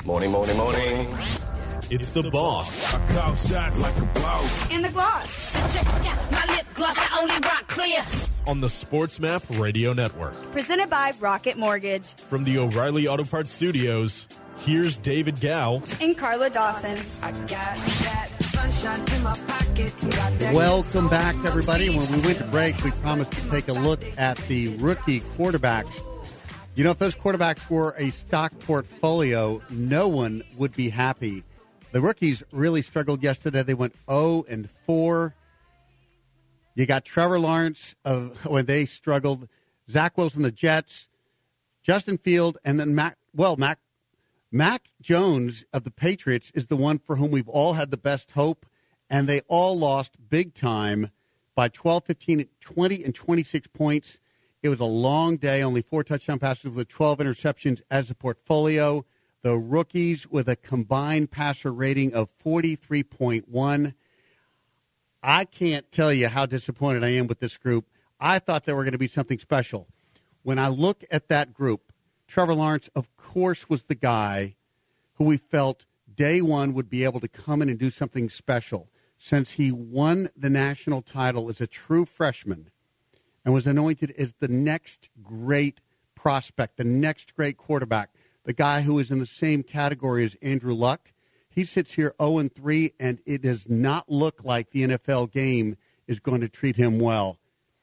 Morning, morning, morning. It's the boss. I call shots like a boss. In the gloss. Check out my lip gloss, I only rock clear. On the Sports Map Radio Network. Presented by Rocket Mortgage. From the O'Reilly Auto Parts Studios, here's David Gow and Carla Dawson. I got that sunshine in my pocket. Welcome back, everybody. When we went to break, we promised to take a look at the rookie quarterbacks. You know, if those quarterbacks were a stock portfolio, no one would be happy. The rookies really struggled yesterday. They went 0-4. You got Trevor Lawrence when they struggled, Zach Wilson, the Jets, Justin Field, and then Mac Jones of the Patriots is the one for whom we've all had the best hope, and they all lost big time by 12, 15, 20, and 26 points. It was a long day, only 4 touchdown passes with 12 interceptions as a portfolio. The rookies with a combined passer rating of 43.1. I can't tell you how disappointed I am with this group. I thought they were going to be something special. When I look at that group, Trevor Lawrence, of course, was the guy who we felt day one would be able to come in and do something special. Since he won the national title as a true freshman and was anointed as the next great prospect, the next great quarterback, the guy who is in the same category as Andrew Luck. He sits here 0-3, and it does not look like the NFL game is going to treat him well.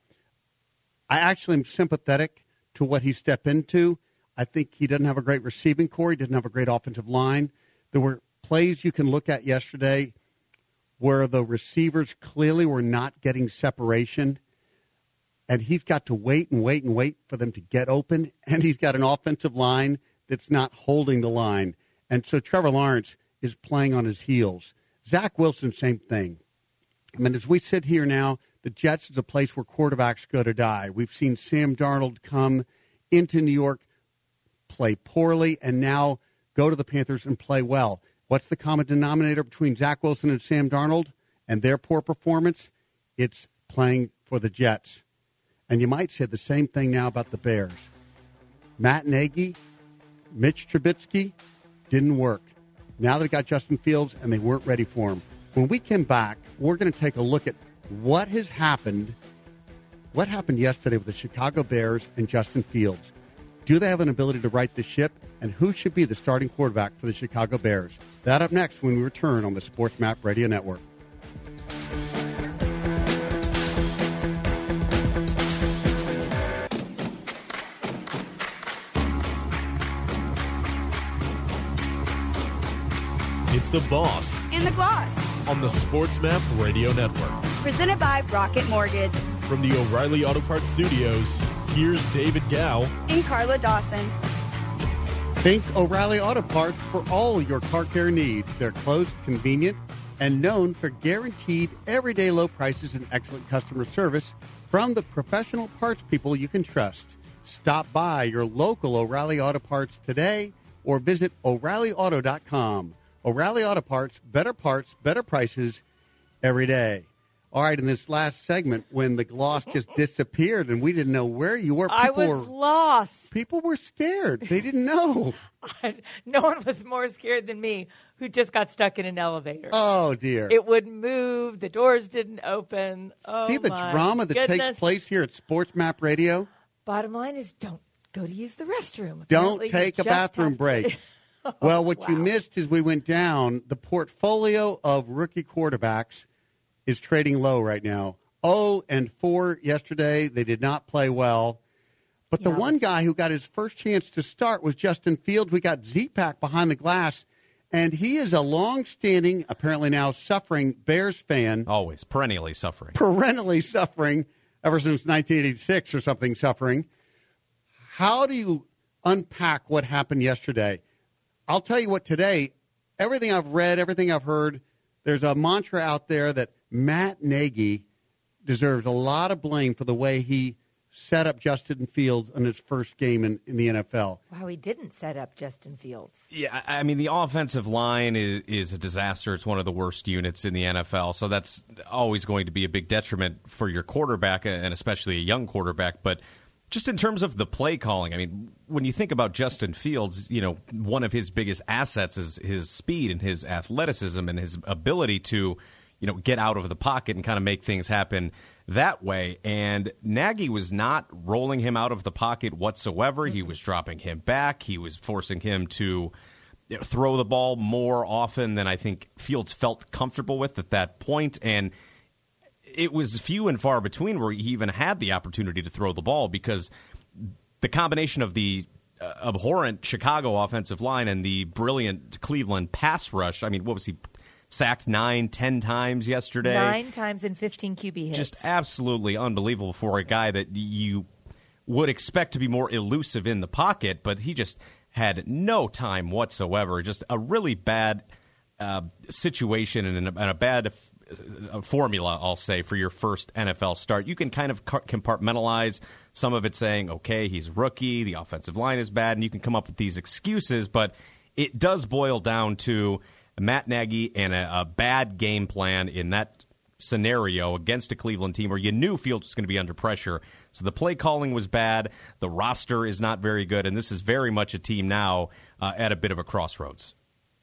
I actually am sympathetic to what he stepped into. I think he doesn't have a great receiving core. He doesn't have a great offensive line. There were plays you can look at yesterday where the receivers clearly were not getting separation, and he's got to wait and wait and wait for them to get open, and he's got an offensive line that's not holding the line. And so Trevor Lawrence is playing on his heels. Zach Wilson, same thing. I mean, as we sit here now, the Jets is a place where quarterbacks go to die. We've seen Sam Darnold come into New York, play poorly, and now go to the Panthers and play well. What's the common denominator between Zach Wilson and Sam Darnold and their poor performance? It's playing for the Jets. And you might say the same thing now about the Bears. Matt Nagy, Mitch Trubisky, didn't work. Now they've got Justin Fields, and they weren't ready for him. When we come back, we're going to take a look at what has happened. What happened yesterday with the Chicago Bears and Justin Fields? Do they have an ability to right the ship? And who should be the starting quarterback for the Chicago Bears? That up next when we return on the Sports Map Radio Network. It's the boss. In the gloss. On the Sports Map Radio Network. Presented by Rocket Mortgage. From the O'Reilly Auto Parts Studios, here's David Gow and Carla Dawson. Think O'Reilly Auto Parts for all your car care needs. They're close, convenient, and known for guaranteed everyday low prices and excellent customer service from the professional parts people you can trust. Stop by your local O'Reilly Auto Parts today or visit O'ReillyAuto.com. O'Reilly Auto Parts, better prices every day. All right, in this last segment, when the gloss just disappeared and we didn't know where you were. I was lost. People were scared. They didn't know. No one was more scared than me, who just got stuck in an elevator. Oh, dear. It wouldn't move. The doors didn't open. Oh, see the drama that takes place here at Sports Map Radio? Bottom line is don't go to use the restroom. Don't take a bathroom break. Well, what you missed is we went down. The portfolio of rookie quarterbacks is trading low right now. 0-4 yesterday. They did not play well. But the one guy who got his first chance to start was Justin Fields. We got Z-Pack behind the glass, and he is a long-standing, apparently now suffering Bears fan. Always, perennially suffering. Perennially suffering, ever since 1986 or something suffering. How do you unpack what happened yesterday? I'll tell you what, today, everything I've read, everything I've heard, there's a mantra out there that Matt Nagy deserves a lot of blame for the way he set up Justin Fields in his first game in the NFL. Wow, he didn't set up Justin Fields. Yeah, I mean, the offensive line is a disaster. It's one of the worst units in the NFL, so that's always going to be a big detriment for your quarterback, and especially a young quarterback. But Just in terms of the play calling, I mean, when you think about Justin Fields, one of his biggest assets is his speed and his athleticism and his ability to, get out of the pocket and kind of make things happen that way. And Nagy was not rolling him out of the pocket whatsoever. He was dropping him back. He was forcing him to throw the ball more often than I think Fields felt comfortable with at that point. And it was few and far between where he even had the opportunity to throw the ball because the combination of the abhorrent Chicago offensive line and the brilliant Cleveland pass rush. I mean, what was he sacked 9-10 times yesterday? 9 times in 15 QB hits. Just absolutely unbelievable for a guy that you would expect to be more elusive in the pocket, but he just had no time whatsoever. Just a really bad situation and a bad formula, I'll say, for your first NFL start. You can kind of compartmentalize some of it saying, okay, he's rookie, the offensive line is bad, and you can come up with these excuses, but it does boil down to Matt Nagy and a bad game plan in that scenario against a Cleveland team where you knew Fields was going to be under pressure. So the play calling was bad, the roster is not very good, and this is very much a team now at a bit of a crossroads.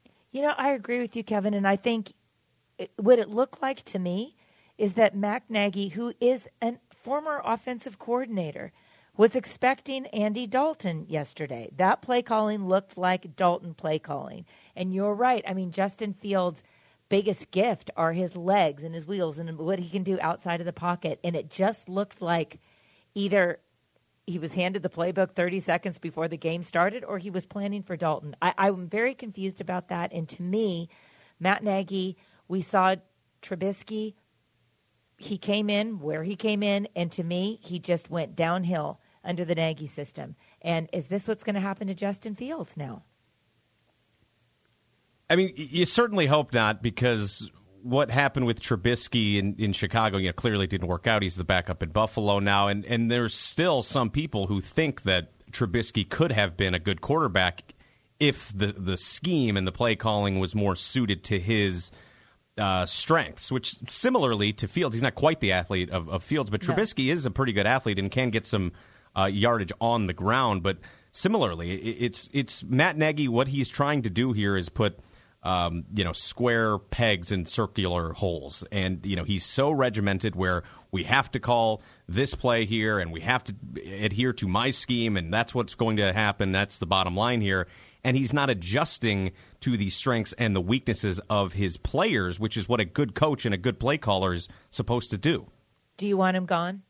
I agree with you, Kevin, and I think what it looked like to me is that Matt Nagy, who is a former offensive coordinator, was expecting Andy Dalton yesterday. That play calling looked like Dalton play calling. And you're right. I mean, Justin Fields' biggest gift are his legs and his wheels and what he can do outside of the pocket. And it just looked like either he was handed the playbook 30 seconds before the game started or he was planning for Dalton. I'm very confused about that. And to me, Matt Nagy, we saw Trubisky. He came in where he came in, and to me, he just went downhill under the Nagy system. And is this what's going to happen to Justin Fields now? I mean, you certainly hope not, because what happened with Trubisky in Chicago, clearly didn't work out. He's the backup in Buffalo now, and there's still some people who think that Trubisky could have been a good quarterback if the scheme and the play calling was more suited to his strengths, which similarly to Fields, he's not quite the athlete of Fields, but Trubisky is a pretty good athlete and can get some yardage on the ground. But similarly, it's Matt Nagy. What he's trying to do here is put square pegs in circular holes, and he's so regimented where we have to call this play here and we have to adhere to my scheme, and that's what's going to happen. That's the bottom line here. And he's not adjusting to the strengths and the weaknesses of his players, which is what a good coach and a good play caller is supposed to do. Do you want him gone?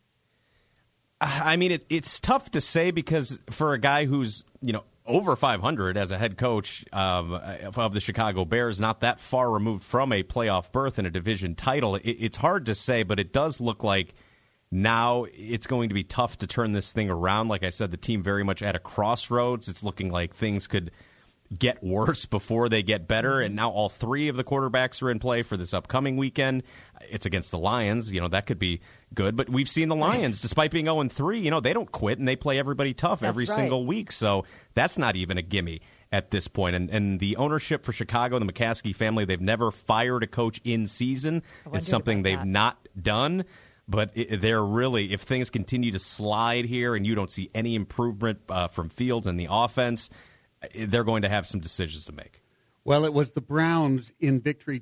I mean, it's tough to say because for a guy who's, over 500 as a head coach of the Chicago Bears, not that far removed from a playoff berth and a division title, it's hard to say, but it does look like now it's going to be tough to turn this thing around. Like I said, the team very much at a crossroads. It's looking like things could get worse before they get better, and now all three of the quarterbacks are in play for this upcoming weekend. It's against the Lions. That could be good, but we've seen the Lions, despite being 0-3, they don't quit, and they play everybody tough every single week, so that's not even a gimme at this point. And the ownership for Chicago, the McCaskey family, they've never fired a coach in season. It's something they've not done. But they're really, if things continue to slide here and you don't see any improvement from Fields and the offense, they're going to have some decisions to make. Well, it was the Browns in victory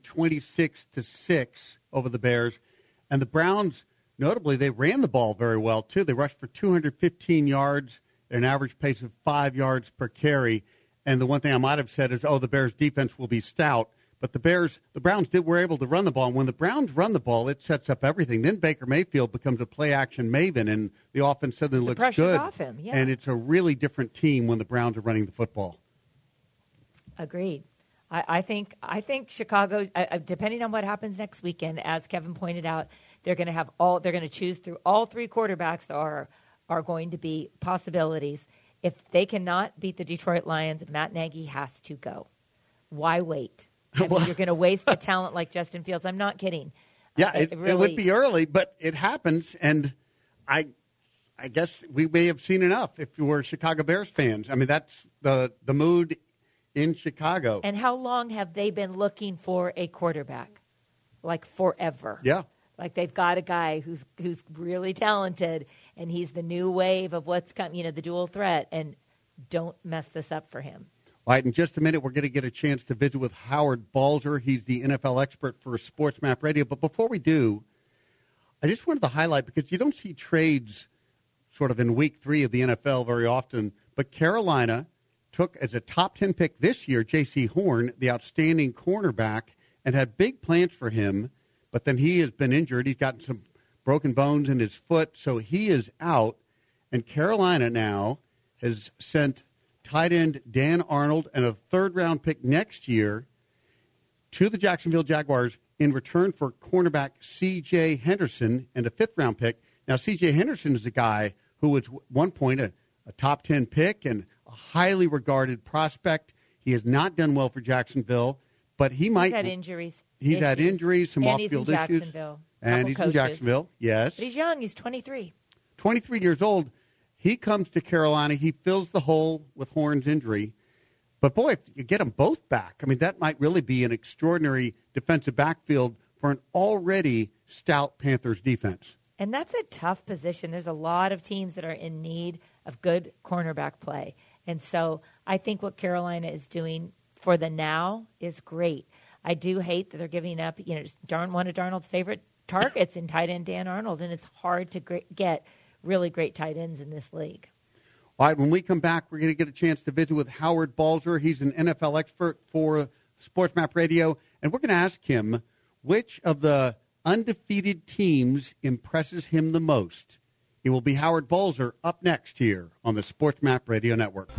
26-6 over the Bears. And the Browns, notably, they ran the ball very well, too. They rushed for 215 yards at an average pace of 5 yards per carry. And the one thing I might have said is, the Bears' defense will be stout. But the Browns were able to run the ball. And when the Browns run the ball, it sets up everything. Then Baker Mayfield becomes a play-action maven, and the offense suddenly looks good. The pressure's off him, yeah. And it's a really different team when the Browns are running the football. Agreed. I think Chicago, depending on what happens next weekend, as Kevin pointed out, they're going to choose through all three quarterbacks are going to be possibilities. If they cannot beat the Detroit Lions, Matt Nagy has to go. Why wait? You're going to waste a talent like Justin Fields. I'm not kidding. Yeah, it would be early, but it happens, and I guess we may have seen enough if we're Chicago Bears fans. I mean, that's the mood in Chicago. And how long have they been looking for a quarterback? Like forever. Yeah. Like they've got a guy who's really talented, and he's the new wave of what's coming, the dual threat, and don't mess this up for him. All right, in just a minute, we're going to get a chance to visit with Howard Balzer. He's the NFL expert for SportsMap Radio. But before we do, I just wanted to highlight, because you don't see trades sort of in week 3 of the NFL very often, but Carolina took as a top 10 pick this year J.C. Horn, the outstanding cornerback, and had big plans for him, but then he has been injured. He's gotten some broken bones in his foot, so he is out. And Carolina now has sent tight end Dan Arnold and a third-round pick next year to the Jacksonville Jaguars in return for cornerback C.J. Henderson and a fifth-round pick. Now, C.J. Henderson is a guy who was at one point a top 10 pick and a highly regarded prospect. He has not done well for Jacksonville, but he might. He's had injuries. He's had injuries, some off-field issues. And he's in Jacksonville, yes. But he's young. He's 23. 23 years old. He comes to Carolina. He fills the hole with Horn's injury. But, boy, if you get them both back, I mean, that might really be an extraordinary defensive backfield for an already stout Panthers defense. And that's a tough position. There's a lot of teams that are in need of good cornerback play. And so I think what Carolina is doing for the now is great. I do hate that they're giving up, one of Darnold's favorite targets in tight end Dan Arnold, and it's hard to get really great tight ends in this league. All right, when we come back, we're going to get a chance to visit with Howard Balzer. He's an NFL expert for SportsMap Radio, and we're going to ask him which of the undefeated teams impresses him the most. It will be Howard Balzer up next here on the SportsMap Radio Network.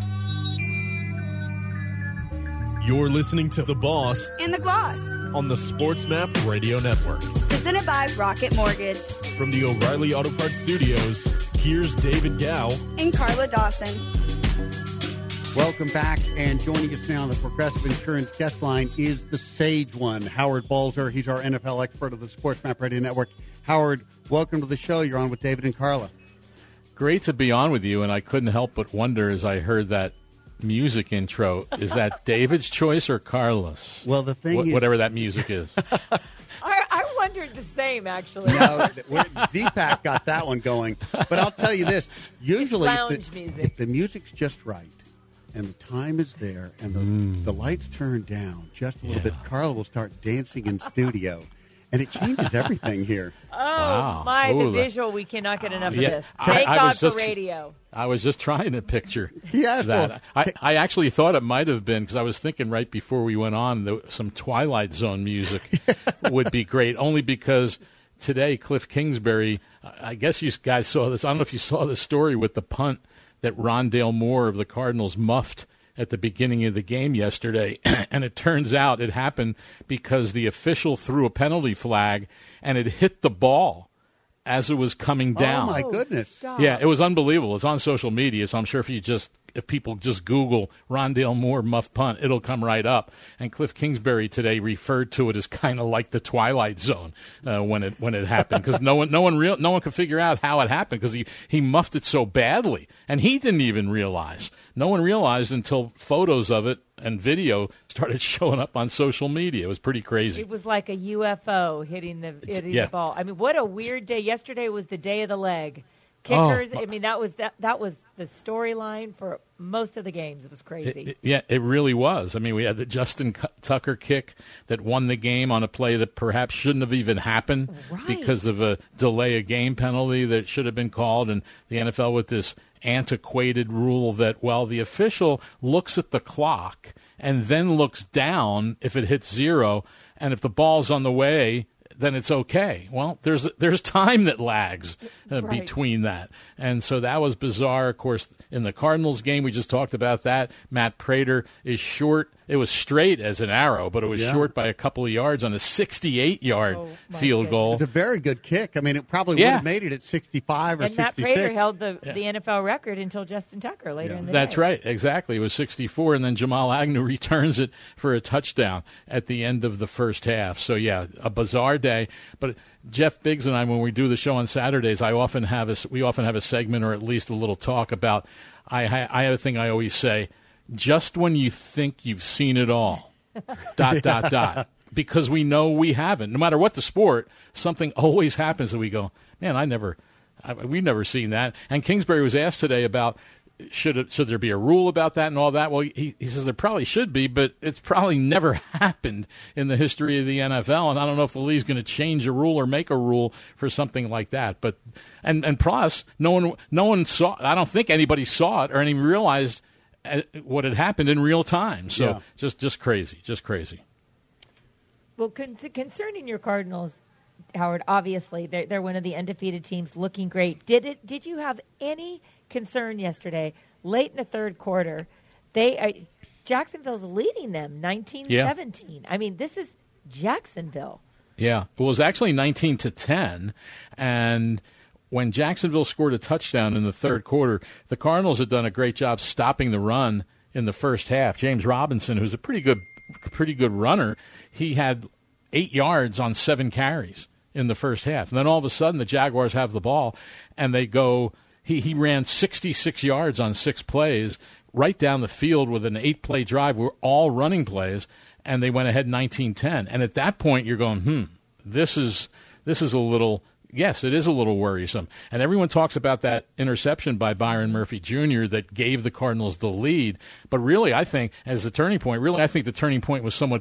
You're listening to The Boss And the Gloss. on the SportsMap Radio Network. Presented by Rocket Mortgage. From the O'Reilly Auto Parts Studios, here's David Gow. And Carla Dawson. Welcome back, and joining us now on the Progressive Insurance guest line is the Sage One, Howard Balzer. He's our NFL expert of the SportsMap Radio Network. Howard, welcome to the show. You're on with David and Carla. Great to be on with you, and I couldn't help but wonder as I heard that music intro, is that David's choice or Carla's? Well, the thing is, whatever that music is. I wondered the same, actually. No, Z-Pack got that one going. But I'll tell you this, usually if the music's just right and the time is there and the lights turn down just a little bit, Carla will start dancing in studio. And it changes everything here. Oh, wow. the visual. We cannot get enough of this. I Thank God was for just, radio. I was just trying to picture Yes, that. well, I actually thought it might have been, because I was thinking right before we went on, some Twilight Zone music would be great, only because today Cliff Kingsbury, I guess you guys saw this. I don't know if you saw the story with the punt that Rondale Moore of the Cardinals muffed at the beginning of the game yesterday, and it turns out it happened because the official threw a penalty flag, and it hit the ball as it was coming down. Oh, my goodness. Stop. Yeah, it was unbelievable. It's on social media, so I'm sure if people just Google Rondale Moore muff punt, it'll come right up. And Cliff Kingsbury today referred to it as kind of like the Twilight Zone when it happened, because no one could figure out how it happened, because he muffed it so badly, and he didn't even realize. No one realized until photos of it and video started showing up on social media. It was pretty crazy. It was like a UFO hitting the ball. I mean, what a weird day. Yesterday was the day of the leg. Kickers. I mean, that was the storyline for most of the games. It was crazy. It really was. I mean, we had the Justin Tucker kick that won the game on a play that perhaps shouldn't have even happened because of a delay of game penalty that should have been called, and the NFL with this antiquated rule that, well, the official looks at the clock and then looks down if it hits zero, and if the ball's on the way, then it's okay. Well, there's time that lags between that. And so that was bizarre. Of course, in the Cardinals game, we just talked about that. Matt Prater is short. It was straight as an arrow, but it was short by a couple of yards on a 68-yard field goal. It's a very good kick. I mean, it probably would have made it at 65 or and 66. Matt Prater held the NFL record until Justin Tucker later in the day. That's right. Exactly. It was 64, and then Jamal Agnew returns it for a touchdown at the end of the first half. So, a bizarre day. But Jeff Biggs and I, when we do the show on Saturdays, we often have a segment or at least a little talk about, I have a thing I always say, just when you think you've seen it all, ... because we know we haven't. No matter what the sport, something always happens that we go, man, we've never seen that. And Kingsbury was asked today about should there be a rule about that and all that. Well, he says there probably should be, but it's probably never happened in the history of the NFL. And I don't know if the league's going to change a rule or make a rule for something like that. But and plus, no one saw. I don't think anybody saw it or even realized what had happened in real time. So just crazy, just crazy. Well, concerning your Cardinals, Howard, obviously they're one of the undefeated teams, looking great. Did you have any concern yesterday, late in the third quarter? Jacksonville's leading them 19-17. I mean, this is Jacksonville. Yeah, it was actually 19-10, and when Jacksonville scored a touchdown in the third quarter, the Cardinals had done a great job stopping the run in the first half. James Robinson, who's a pretty good runner, he had 8 yards on 7 carries in the first half. And then all of a sudden the Jaguars have the ball, and they go he ran 66 yards on 6 plays right down the field with an 8-play drive. We're all running plays, and they went ahead 19-10. And at that point you're going, this is a little – yes, it is a little worrisome. And everyone talks about that interception by Byron Murphy Jr. that gave the Cardinals the lead. But really, I think, as the turning point, I think the turning point was somewhat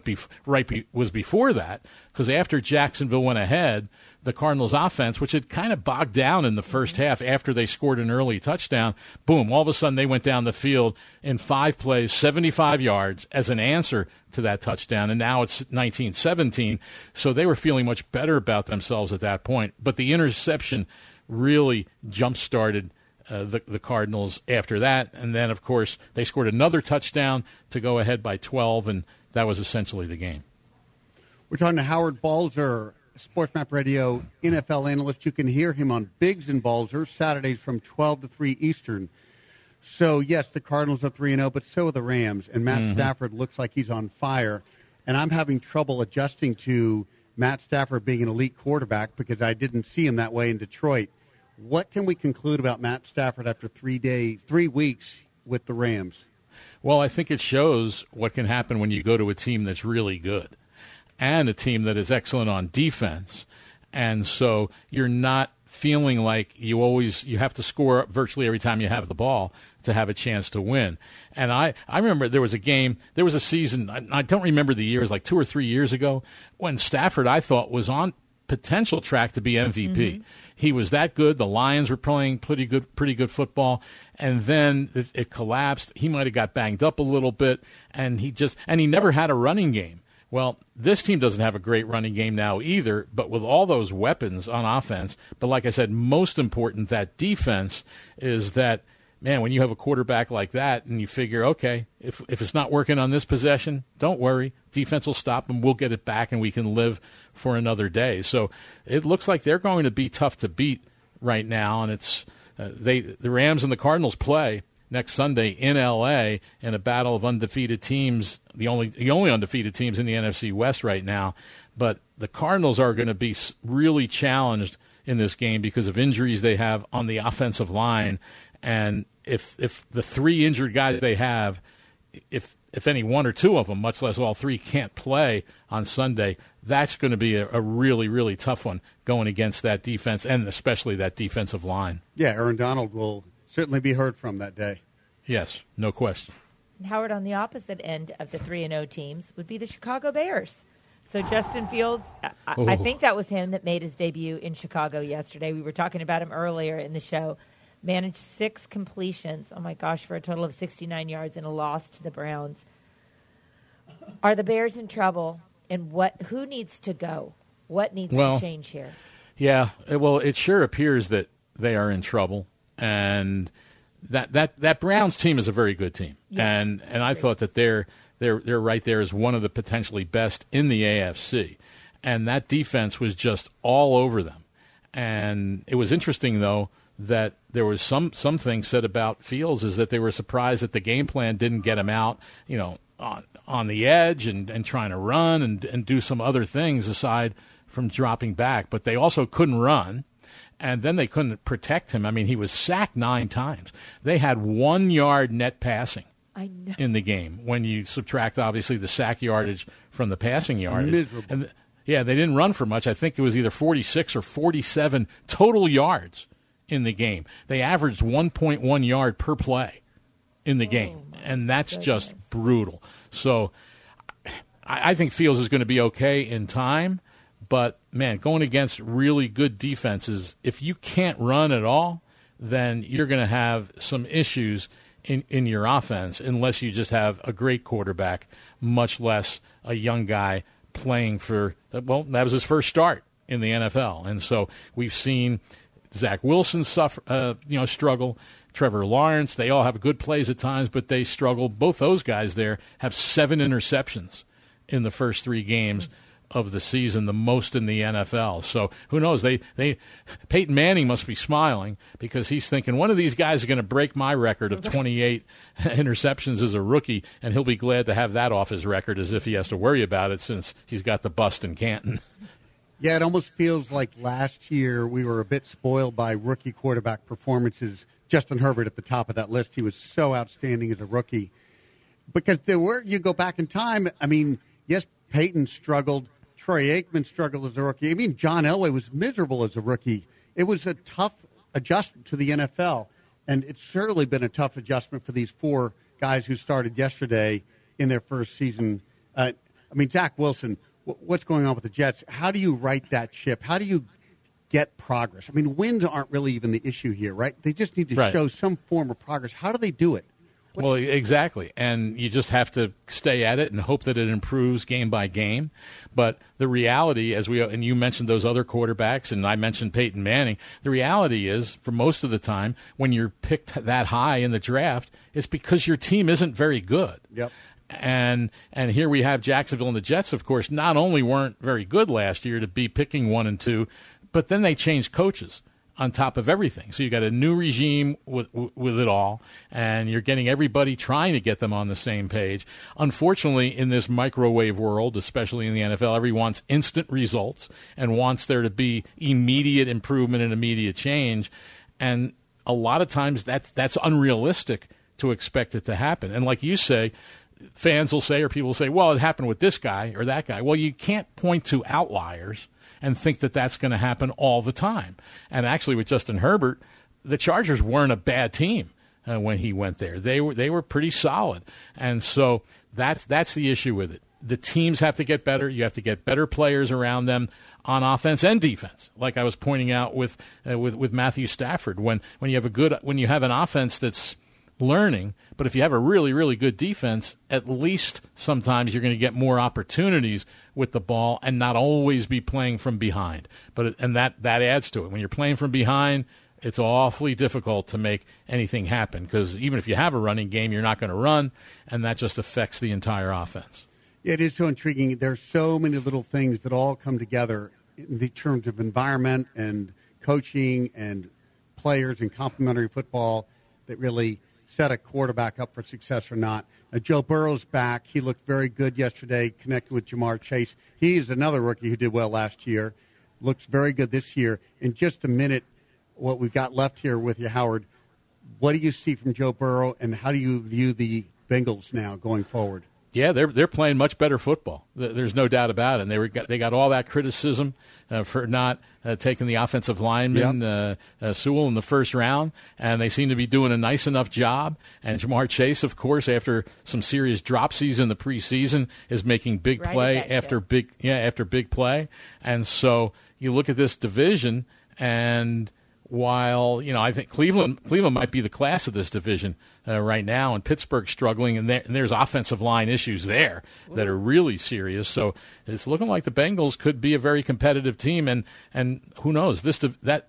was before that, because after Jacksonville went ahead, the Cardinals' offense, which had kind of bogged down in the first half after they scored an early touchdown, boom, all of a sudden they went down the field in 5 plays, 75 yards as an answer to that touchdown, and now it's 19-17, so they were feeling much better about themselves at that point. But the interception really jump-started the Cardinals after that, and then, of course, they scored another touchdown to go ahead by 12, and that was essentially the game. We're talking to Howard Balzer, SportsMap Radio NFL analyst. You can hear him on Biggs and Balzer Saturdays from 12 to 3 Eastern. So, yes, the Cardinals are 3-0, but so are the Rams. And Matt Stafford looks like he's on fire. And I'm having trouble adjusting to Matt Stafford being an elite quarterback because I didn't see him that way in Detroit. What can we conclude about Matt Stafford after 3 weeks with the Rams? Well, I think it shows what can happen when you go to a team that's really good and a team that is excellent on defense. And so you're not feeling like you have to score virtually every time you have the ball to have a chance to win. And I remember there was a season, I don't remember the years, like 2 or 3 years ago, when Stafford, I thought, was on potential track to be MVP. Mm-hmm. He was that good. The Lions were playing pretty good football, and then it collapsed. He might have got banged up a little bit, and he never had a running game. Well, this team doesn't have a great running game now either, but with all those weapons on offense, but like I said, most important, that defense is that, man, when you have a quarterback like that and you figure, okay, if it's not working on this possession, don't worry. Defense will stop and we'll get it back and we can live for another day. So it looks like they're going to be tough to beat right now, and it's the Rams and the Cardinals play next Sunday in L.A. in a battle of undefeated teams, the only undefeated teams in the NFC West right now. But the Cardinals are going to be really challenged in this game because of injuries they have on the offensive line. And if the 3 injured guys they have, if any 1 or 2 of them, much less all 3, can't play on Sunday, that's going to be a really, really tough one going against that defense and especially that defensive line. Yeah, Aaron Donald will certainly be heard from that day. Yes, no question. Howard, on the opposite end of the 3-0 teams would be the Chicago Bears. So Justin Fields, I think that was him that made his debut in Chicago yesterday. We were talking about him earlier in the show. Managed 6 completions, oh my gosh, for a total of 69 yards and a loss to the Browns. Are the Bears in trouble? And who needs to go? What needs to change here? Yeah, well, it sure appears that they are in trouble. And that Browns team is a very good team. Yes. And I thought that they're right there as one of the potentially best in the AFC. And that defense was just all over them. And it was interesting, though, that there was some things said about Fields is that they were surprised that the game plan didn't get him out, on the edge and trying to run and do some other things aside from dropping back. But they also couldn't run, and then they couldn't protect him. I mean, he was sacked 9 times. They had 1 yard net passing I know. in the game when you subtract, obviously, the sack yardage from the passing yardage. Miserable. And yeah, they didn't run for much. I think it was either 46 or 47 total yards in the game. They averaged 1.1 yard per play in the game, and that's just brutal. So I think Fields is going to be okay in time, but, man, going against really good defenses, if you can't run at all, then you're going to have some issues in your offense unless you just have a great quarterback, much less a young guy playing for, well, that was his first start in the NFL. And so we've seen Zach Wilson struggle, Trevor Lawrence. They all have good plays at times, but they struggle. Both those guys there have 7 interceptions in the first 3 games of the season, the most in the NFL. So who knows? Peyton Manning must be smiling because he's thinking one of these guys is going to break my record of 28 interceptions as a rookie, and he'll be glad to have that off his record as if he has to worry about it since he's got the bust in Canton. Yeah, it almost feels like last year we were a bit spoiled by rookie quarterback performances. Justin Herbert at the top of that list. He was so outstanding as a rookie. Because you go back in time, I mean, yes, Peyton struggled. Troy Aikman struggled as a rookie. I mean, John Elway was miserable as a rookie. It was a tough adjustment to the NFL, and it's certainly been a tough adjustment for these 4 guys who started yesterday in their first season. I mean, Zach Wilson, what's going on with the Jets? How do you right that ship? How do you get progress? I mean, wins aren't really even the issue here, right? They just need to show some form of progress. How do they do it? Well, exactly. And you just have to stay at it and hope that it improves game by game. But the reality, and you mentioned those other quarterbacks, and I mentioned Peyton Manning, the reality is, for most of the time, when you're picked that high in the draft, it's because your team isn't very good. Yep. And here we have Jacksonville and the Jets, of course, not only weren't very good last year to be picking 1 and 2, but then they changed coaches on top of everything. So you got a new regime with it all, and you're getting everybody trying to get them on the same page. Unfortunately, in this microwave world, especially in the NFL, everyone wants instant results and wants there to be immediate improvement and immediate change. And a lot of times that's unrealistic to expect it to happen. And like you say, fans will say, or people will say, well, it happened with this guy or that guy. Well, you can't point to outliers and think that that's going to happen all the time. And actually, with Justin Herbert, the Chargers weren't a bad team when he went there. They were pretty solid. And so that's the issue with it. The teams have to get better. You have to get better players around them on offense and defense. Like I was pointing out with Matthew Stafford, when you have an offense that's learning, but if you have a really, really good defense, at least sometimes you're going to get more opportunities with the ball and not always be playing from behind. And that adds to it. When you're playing from behind, it's awfully difficult to make anything happen because even if you have a running game, you're not going to run, and that just affects the entire offense. It is so intriguing. There's so many little things that all come together in the terms of environment and coaching and players and complementary football that really set a quarterback up for success or not. Joe Burrow's back. He looked very good yesterday, connected with Jamar Chase. He's another rookie who did well last year. Looks very good this year. In just a minute, what we've got left here with you, Howard, what do you see from Joe Burrow, and how do you view the Bengals now going forward? Yeah, they're playing much better football. There's no doubt about it. And they got all that criticism for not taking the offensive lineman Sewell in the first round, and they seem to be doing a nice enough job. And Jamar Chase, of course, after some serious dropsies in the preseason, is making big play after big play. And so you look at this division, and while I think Cleveland might be the class of this division right now, and Pittsburgh's struggling, and there's offensive line issues there that are really serious. So it's looking like the Bengals could be a very competitive team, and who knows, this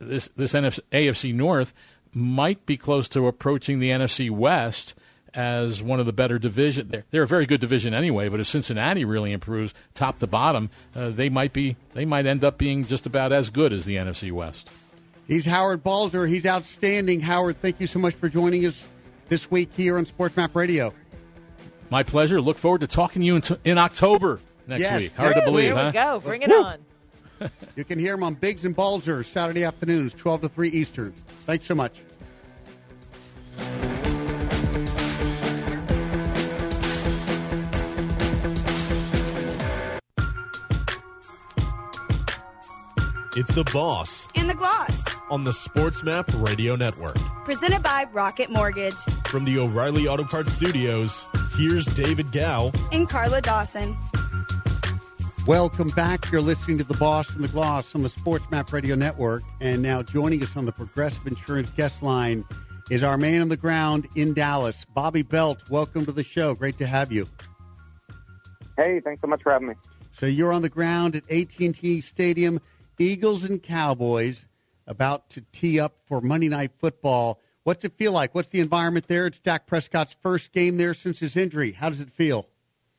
AFC North might be close to approaching the NFC West as one of the better divisions. They're a very good division anyway, but if Cincinnati really improves top to bottom, they might end up being just about as good as the NFC West. He's Howard Balzer. He's outstanding. Howard, thank you so much for joining us this week here on SportsMap Radio. My pleasure. Look forward to talking to you in October next week. Hard to believe, There we go. Bring it on. You can hear him on Biggs and Balzer Saturday afternoons, 12 to 3 Eastern. Thanks so much. It's The Boss And the Gloss. on the Sports Map Radio Network. Presented by Rocket Mortgage. From the O'Reilly Auto Parts Studios, here's David Gow. And Carla Dawson. Welcome back. You're listening to The Boss and the Gloss on the Sports Map Radio Network. And now joining us on the Progressive Insurance guest line is our man on the ground in Dallas, Bobby Belt. Welcome to the show. Great to have you. Hey, thanks so much for having me. So you're on the ground at AT&T Stadium, Eagles and Cowboys, about to tee up for Monday Night Football. What's it feel like? What's the environment there? It's Dak Prescott's first game there since his injury. How does it feel?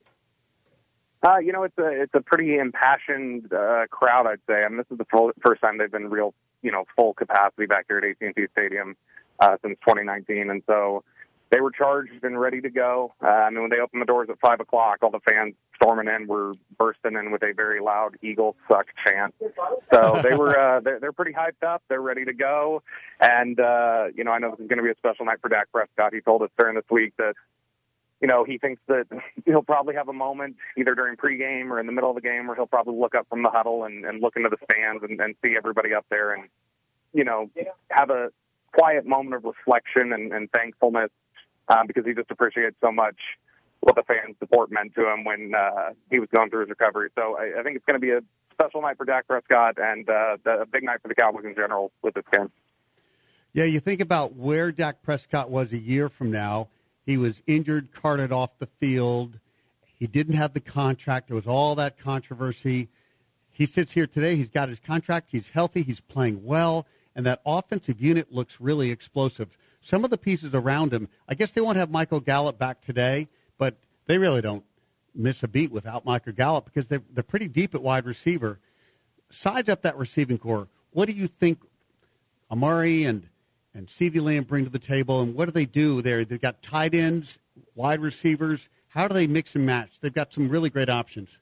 It's a pretty impassioned crowd, I'd say. I mean, this is the first time they've been real, full capacity back here at AT&T Stadium since 2019, and so they were charged and ready to go. When they opened the doors at 5 o'clock, all the fans storming in were bursting in with a very loud "Eagles suck" chant. So they were they're pretty hyped up. They're ready to go, and I know this is going to be a special night for Dak Prescott. He told us during this week that he thinks that he'll probably have a moment either during pregame or in the middle of the game where he'll probably look up from the huddle and look into the stands and see everybody up there and, have a quiet moment of reflection and thankfulness because he just appreciates so much what the fan support meant to him when he was going through his recovery. So I think it's going to be a special night for Dak Prescott and a big night for the Cowboys in general with this game. Yeah, you think about where Dak Prescott was a year from now. He was injured, carted off the field. He didn't have the contract. There was all that controversy. He sits here today. He's got his contract. He's healthy. He's playing well. And that offensive unit looks really explosive. Some of the pieces around him, I guess they won't have Michael Gallup back today, but they really don't miss a beat without Michael Gallup because they're pretty deep at wide receiver. Size up that receiving core. What do you think Amari and CeeDee Lamb bring to the table, and what do they do there? They've got tight ends, wide receivers. How do they mix and match? They've got some really great options.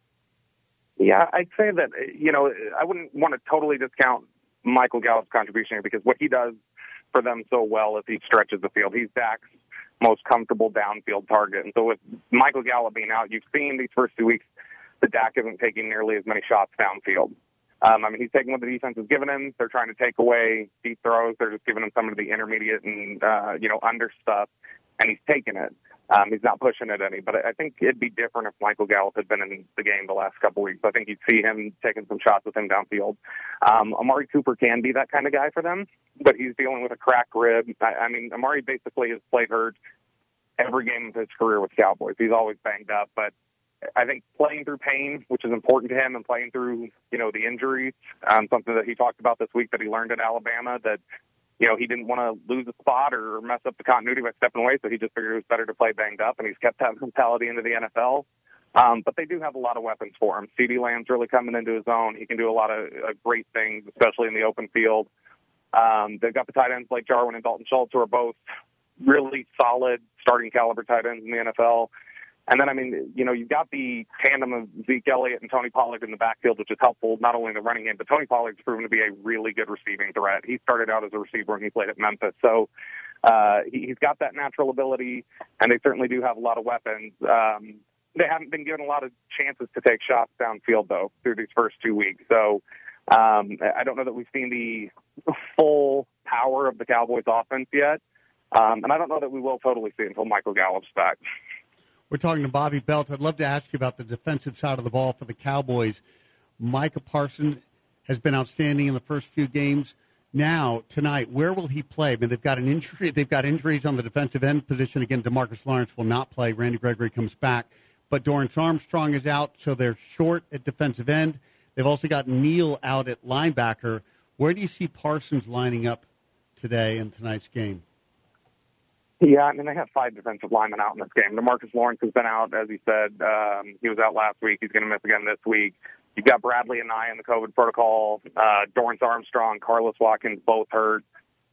Yeah, I'd say that, I wouldn't want to totally discount Michael Gallup's contribution here because what he does for them so well is he stretches the field. He's Dak's most comfortable downfield target. And so with Michael Gallup being out, you've seen these first 2 weeks that Dak isn't taking nearly as many shots downfield. He's taking what the defense has given him. They're trying to take away deep throws. They're just giving him some of the intermediate and, under stuff, and he's taking it. He's not pushing it any. But I think it'd be different if Michael Gallup had been in the game the last couple weeks. I think you'd see him taking some shots with him downfield. Amari Cooper can be that kind of guy for them, but he's dealing with a cracked rib. Amari basically has played hurt every game of his career with Cowboys. He's always banged up, but I think playing through pain, which is important to him, and playing through, the injuries, something that he talked about this week that he learned at Alabama, that, he didn't want to lose a spot or mess up the continuity by stepping away, so he just figured it was better to play banged up, and he's kept that mentality into the NFL. But they do have a lot of weapons for him. CeeDee Lamb's really coming into his own. He can do a lot of great things, especially in the open field. They've got the tight ends like Jarwin and Dalton Schultz, who are both really solid starting caliber tight ends in the NFL. And then, you've got the tandem of Zeke Elliott and Tony Pollard in the backfield, which is helpful not only in the running game, but Tony Pollard's proven to be a really good receiving threat. He started out as a receiver when he played at Memphis. So he's got that natural ability, and they certainly do have a lot of weapons. They haven't been given a lot of chances to take shots downfield, though, through these first 2 weeks. So I don't know that we've seen the full power of the Cowboys offense yet. And I don't know that we will totally see it until Michael Gallup's back. We're talking to Bobby Belt. I'd love to ask you about the defensive side of the ball for the Cowboys. Micah Parsons has been outstanding in the first few games. Now, tonight, where will he play? They've got an injury. They've got injuries on the defensive end position. Again, DeMarcus Lawrence will not play. Randy Gregory comes back. But Dorrance Armstrong is out, so they're short at defensive end. They've also got Neal out at linebacker. Where do you see Parsons lining up today in tonight's game? Yeah, they have 5 defensive linemen out in this game. DeMarcus Lawrence has been out, as he said. He was out last week. He's going to miss again this week. You've got Bradley and Nye in the COVID protocol. Dorrance Armstrong, Carlos Watkins, both hurt.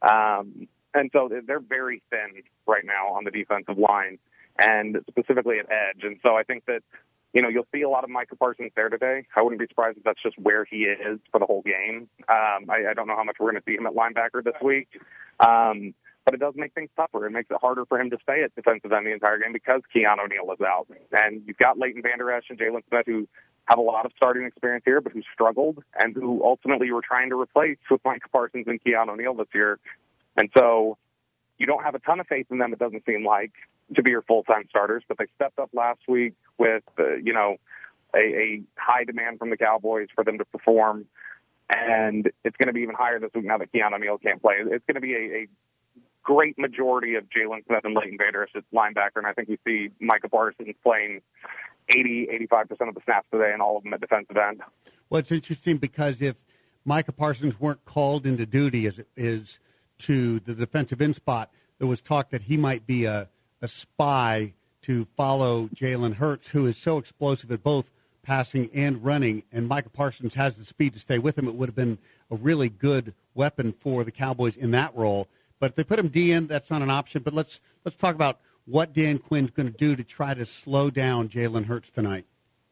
And so they're very thin right now on the defensive line, and specifically at edge. And so I think that, you'll see a lot of Micah Parsons there today. I wouldn't be surprised if that's just where he is for the whole game. I don't know how much we're going to see him at linebacker this week. but it does make things tougher. It makes it harder for him to stay at defensive end the entire game because Keanu Neal is out. And you've got Leighton Vander Esch and Jalen Smith, who have a lot of starting experience here, but who struggled and who ultimately you were trying to replace with Micah Parsons and Keanu Neal this year. And so you don't have a ton of faith in them, it doesn't seem like, to be your full-time starters, but they stepped up last week with, a high demand from the Cowboys for them to perform. And it's going to be even higher this week now that Keanu Neal can't play. It's going to be a great majority of Jalen Smith and Leighton Vander Esch at linebacker, and I think we see Micah Parsons playing 85% of the snaps today and all of them at defensive end. Well, it's interesting because if Micah Parsons weren't called into duty as is to the defensive end spot, there was talk that he might be a spy to follow Jalen Hurts, who is so explosive at both passing and running, and Micah Parsons has the speed to stay with him. It would have been a really good weapon for the Cowboys in that role. But if they put him D in, that's not an option. But let's talk about what Dan Quinn's going to do to try to slow down Jalen Hurts tonight.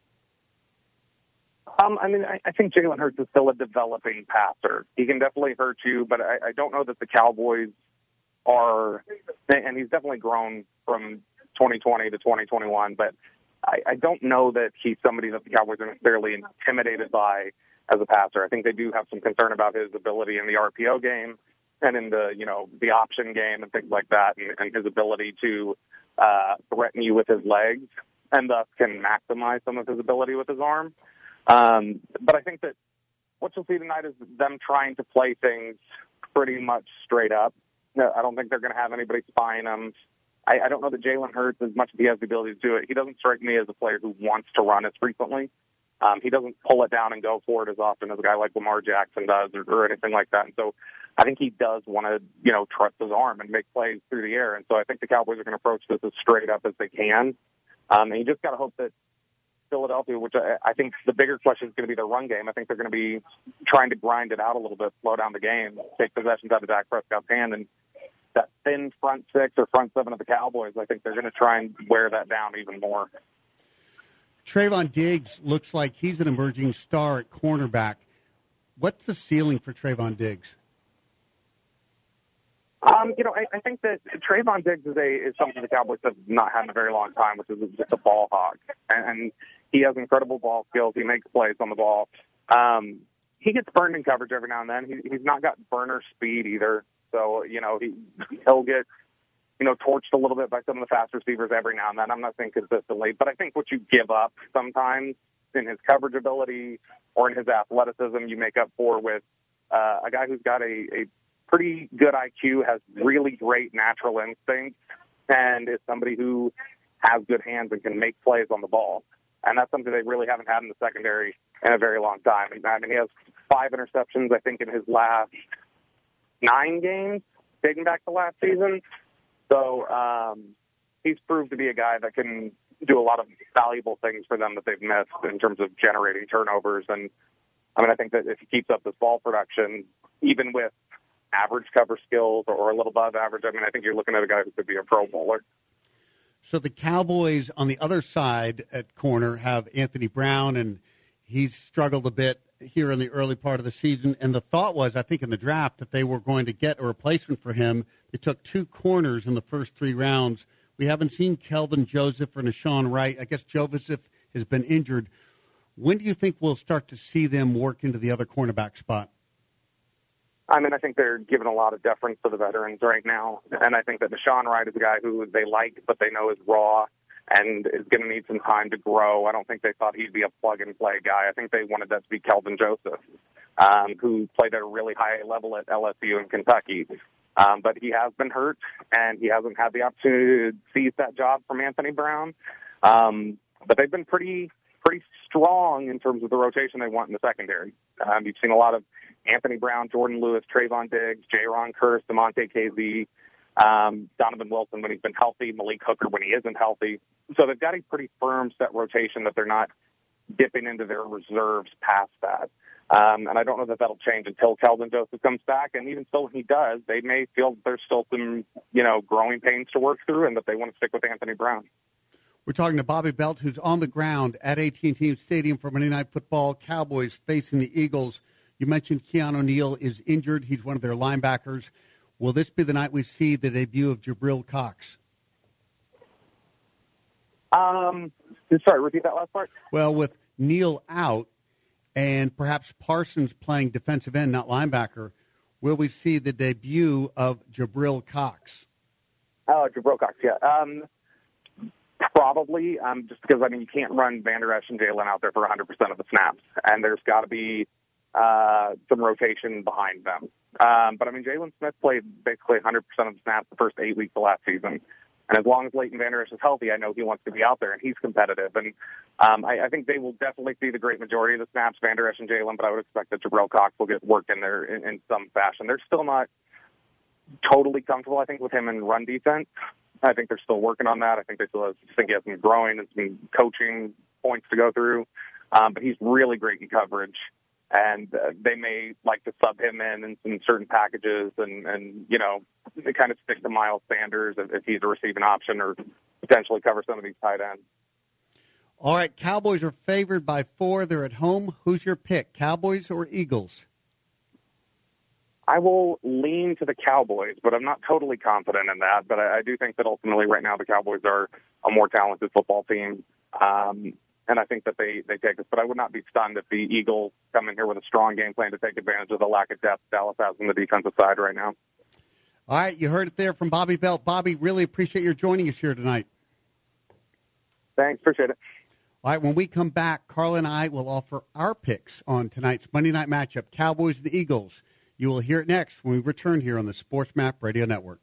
I think Jalen Hurts is still a developing passer. He can definitely hurt you, but I don't know that the Cowboys are, and he's definitely grown from 2020 to 2021, but I don't know that he's somebody that the Cowboys are necessarily intimidated by as a passer. I think they do have some concern about his ability in the RPO game and in the option game and things like that, and his ability to threaten you with his legs, and thus can maximize some of his ability with his arm. But I think that what you'll see tonight is them trying to play things pretty much straight up. I don't think they're going to have anybody spying them. I don't know that Jalen Hurts, as much as he has the ability to do it, he doesn't strike me as a player who wants to run as frequently. He doesn't pull it down and go for it as often as a guy like Lamar Jackson does or anything like that. And so I think he does want to, trust his arm and make plays through the air. And so I think the Cowboys are going to approach this as straight up as they can. And you just got to hope that Philadelphia, which I think the bigger question is going to be their run game. I think they're going to be trying to grind it out a little bit, slow down the game, take possessions out of Dak Prescott's hand, and that thin front six or front seven of the Cowboys, I think they're going to try and wear that down even more. Trayvon Diggs looks like he's an emerging star at cornerback. What's the ceiling for Trayvon Diggs? I think that Trayvon Diggs is something the Cowboys have not had in a very long time, which is just a ball hawk. And he has incredible ball skills. He makes plays on the ball. He gets burned in coverage every now and then. He's not got burner speed either. So, he'll get, torched a little bit by some of the fast receivers every now and then. I'm not saying consistently, but I think what you give up sometimes in his coverage ability or in his athleticism, you make up for with a guy who's got a pretty good IQ, has really great natural instincts, and is somebody who has good hands and can make plays on the ball. And that's something they really haven't had in the secondary in a very long time. I mean, he has 5 interceptions, I think, in his last 9 games, dating back to last season. So he's proved to be a guy that can do a lot of valuable things for them that they've missed in terms of generating turnovers. And, I think that if he keeps up this ball production, even with average cover skills or a little above average, I think you're looking at a guy who could be a Pro Bowler. So the Cowboys on the other side at corner have Anthony Brown, and he's struggled a bit here in the early part of the season. And the thought was, I think, in the draft that they were going to get a replacement for him. They took 2 corners in the first 3 rounds. We haven't seen Kelvin Joseph or Nashawn Wright. I guess Joseph has been injured. When do you think we'll start to see them work into the other cornerback spot? I think they're giving a lot of deference to the veterans right now. And I think that Nashawn Wright is a guy who they like, but they know is raw and is going to need some time to grow. I don't think they thought he'd be a plug-and-play guy. I think they wanted that to be Kelvin Joseph, who played at a really high level at LSU and Kentucky. But he has been hurt, and he hasn't had the opportunity to seize that job from Anthony Brown. But they've been pretty strong in terms of the rotation they want in the secondary. You've seen a lot of Anthony Brown, Jordan Lewis, Trayvon Diggs, Jaron Kearse, DeMonte Casey, Donovan Wilson when he's been healthy, Malik Hooker when he isn't healthy. So they've got a pretty firm set rotation that they're not dipping into their reserves past that. And I don't know that that'll change until Kelvin Joseph comes back. And even still, when he does, they may feel there's still some, growing pains to work through and that they want to stick with Anthony Brown. We're talking to Bobby Belt, who's on the ground at AT&T Stadium for Monday Night Football. Cowboys facing the Eagles. You mentioned Keanu Neal is injured. He's one of their linebackers. Will this be the night we see the debut of Jabril Cox? Sorry, repeat that last part. Well, with Neal out and perhaps Parsons playing defensive end, not linebacker, will we see the debut of Jabril Cox? Oh, Jabril Cox, yeah. Probably, just because, you can't run Vander Esch and Jalen out there for 100% of the snaps, and there's got to be some rotation behind them. But, Jalen Smith played basically 100% of the snaps the first 8 weeks of last season. And as long as Leighton Vander Esch is healthy, I know he wants to be out there, and he's competitive. And I think they will definitely see the great majority of the snaps, Vander Esch and Jalen, but I would expect that Jabril Cox will get work in there in some fashion. They're still not totally comfortable, I think, with him in run defense. I think they're still working on that. I think he has some growing and some coaching points to go through. But he's really great in coverage. And they may like to sub him in some certain packages and they kind of stick to Miles Sanders if he's a receiving option or potentially cover some of these tight ends. All right, Cowboys are favored by 4. They're at home. Who's your pick, Cowboys or Eagles? I will lean to the Cowboys, but I'm not totally confident in that. But I do think that ultimately right now the Cowboys are a more talented football team. And I think that they take this. But I would not be stunned if the Eagles come in here with a strong game plan to take advantage of the lack of depth Dallas has on the defensive side right now. All right, you heard it there from Bobby Belt. Bobby, really appreciate your joining us here tonight. Thanks, appreciate it. All right, when we come back, Carl and I will offer our picks on tonight's Monday night matchup, Cowboys and Eagles. You will hear it next when we return here on the Sports Map Radio Network.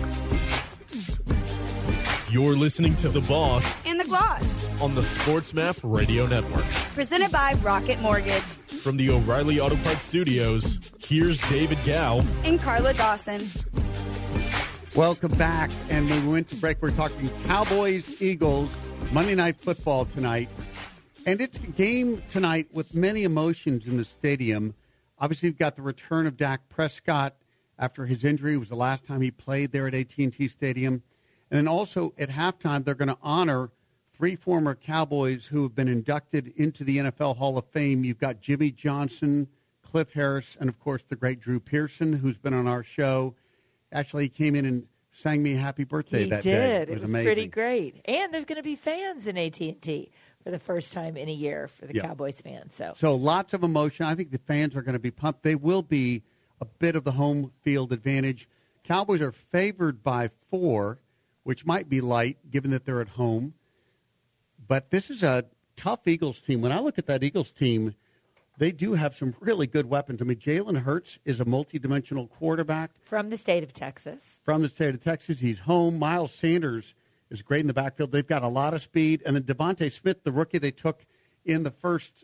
You're listening to The Boss And the Gloss. on the Sports Map Radio Network. Presented by Rocket Mortgage. From the O'Reilly Auto Parts Studios, here's David Gow. And Carla Dawson. Welcome back. And when we went to break, we're talking Cowboys, Eagles, Monday Night Football tonight. And it's a game tonight with many emotions in the stadium. Obviously, you've got the return of Dak Prescott after his injury. It was the last time he played there at AT&T Stadium. And then also at halftime, they're going to honor 3 former Cowboys who have been inducted into the NFL Hall of Fame. You've got Jimmy Johnson, Cliff Harris, and, of course, the great Drew Pearson, who's been on our show. Actually, he came in and sang me a happy birthday that day. He did. It was amazing. Pretty great. And there's going to be fans in AT&T for the first time in a year for the Cowboys fans. So lots of emotion. I think the fans are going to be pumped. They will be a bit of the home field advantage. Cowboys are favored by 4, which might be light given that they're at home. But this is a tough Eagles team. When I look at that Eagles team, they do have some really good weapons. Jalen Hurts is a multidimensional quarterback. From the state of Texas. He's home. Miles Sanders is great in the backfield. They've got a lot of speed. And then Devontae Smith, the rookie they took in the first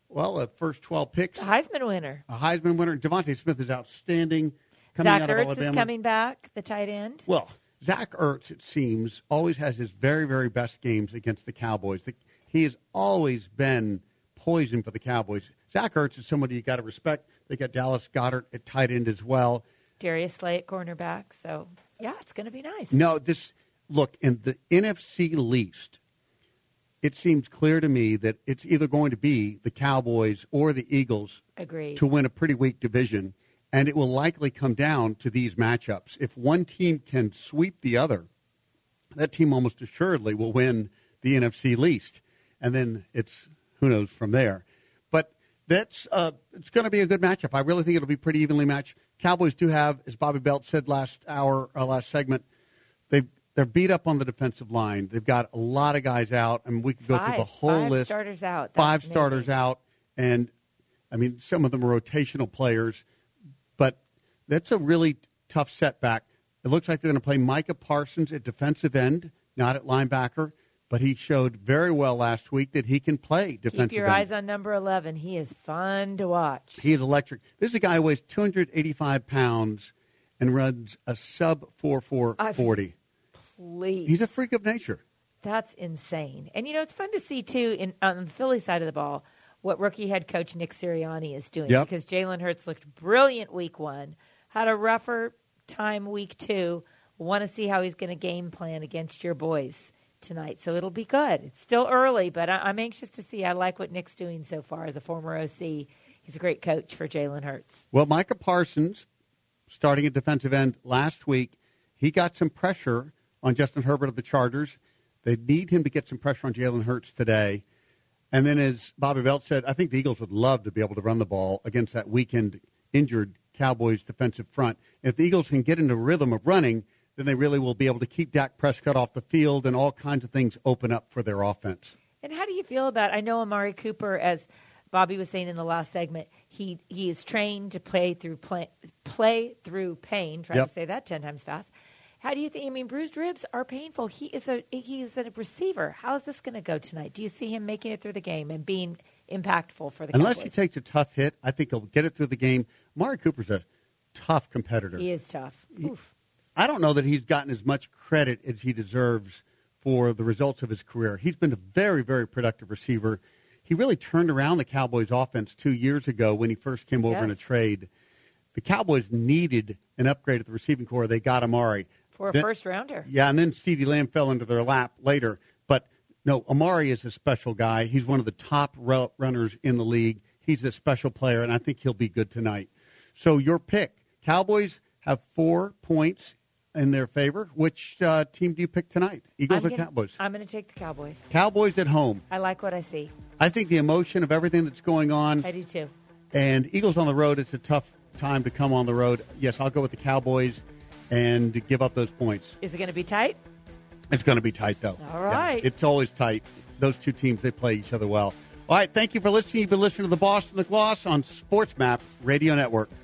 12 picks. A Heisman winner. Devontae Smith is outstanding. Zach Ertz is coming back, the tight end. Well, Zach Ertz, it seems, always has his very, very best games against the Cowboys. He has always been poison for the Cowboys. Zach Ertz is somebody you got to respect. They got Dallas Goedert at tight end as well. Darius Slay at cornerback. So, it's going to be nice. No, look, in the NFC least, it seems clear to me that it's either going to be the Cowboys or the Eagles to win a pretty weak division. And it will likely come down to these matchups. If one team can sweep the other, that team almost assuredly will win the NFC least. And then it's who knows from there. But it's going to be a good matchup. I really think it'll be pretty evenly matched. Cowboys do have, as Bobby Belt said last segment, they're beat up on the defensive line. They've got a lot of guys out, and we could go through the whole list. 5 starters out. Five starters out, and some of them are rotational players. But that's a really tough setback. It looks like they're going to play Micah Parsons at defensive end, not at linebacker. But he showed very well last week that he can play defensive end. Keep your eyes on number 11. He is fun to watch. He is electric. This is a guy who weighs 285 pounds and runs a sub-4.4 40. Please. He's a freak of nature. That's insane. And, it's fun to see, too, on the Philly side of the ball, what rookie head coach Nick Sirianni is doing. Yep. Because Jalen Hurts looked brilliant week 1, had a rougher time week 2. Want to see how he's going to game plan against your boys tonight. So it'll be good. It's still early, but I'm anxious to see. I like what Nick's doing so far as a former OC. He's a great coach for Jalen Hurts. Well, Micah Parsons starting at defensive end last week. He got some pressure on Justin Herbert of the Chargers. They need him to get some pressure on Jalen Hurts today. And then, as Bobby Belt said, I think the Eagles would love to be able to run the ball against that weakened, injured Cowboys defensive front. And if the Eagles can get into a rhythm of running, then they really will be able to keep Dak Prescott off the field, and all kinds of things open up for their offense. And how do you feel about, I know Amari Cooper, as Bobby was saying in the last segment, he is trained to play through pain. Try to say that 10 times fast. How do you think? I mean, bruised ribs are painful. He is a receiver. How is this going to go tonight? Do you see him making it through the game and being impactful for the Cowboys? Unless he takes a tough hit, I think he'll get it through the game. Amari Cooper's a tough competitor. He is tough. Oof. I don't know that he's gotten as much credit as he deserves for the results of his career. He's been a very, very productive receiver. He really turned around the Cowboys' offense 2 years ago when he first came over in a trade. The Cowboys needed an upgrade at the receiving corps. They got Amari. For a first-rounder. Yeah, and then CeeDee Lamb fell into their lap later. But, no, Amari is a special guy. He's one of the top runners in the league. He's a special player, and I think he'll be good tonight. So your pick. Cowboys have 4 points in their favor. Which team do you pick tonight, Eagles or Cowboys? I'm going to take the Cowboys. Cowboys at home. I like what I see. I think the emotion of everything that's going on. I do, too. And Eagles on the road, it's a tough time to come on the road. Yes, I'll go with the Cowboys and give up those points. Is it going to be tight? It's going to be tight, though. All right. Yeah, it's always tight. Those two teams, they play each other well. All right, thank you for listening. You've been listening to the Boss and the Gloss on Sports Map Radio Network.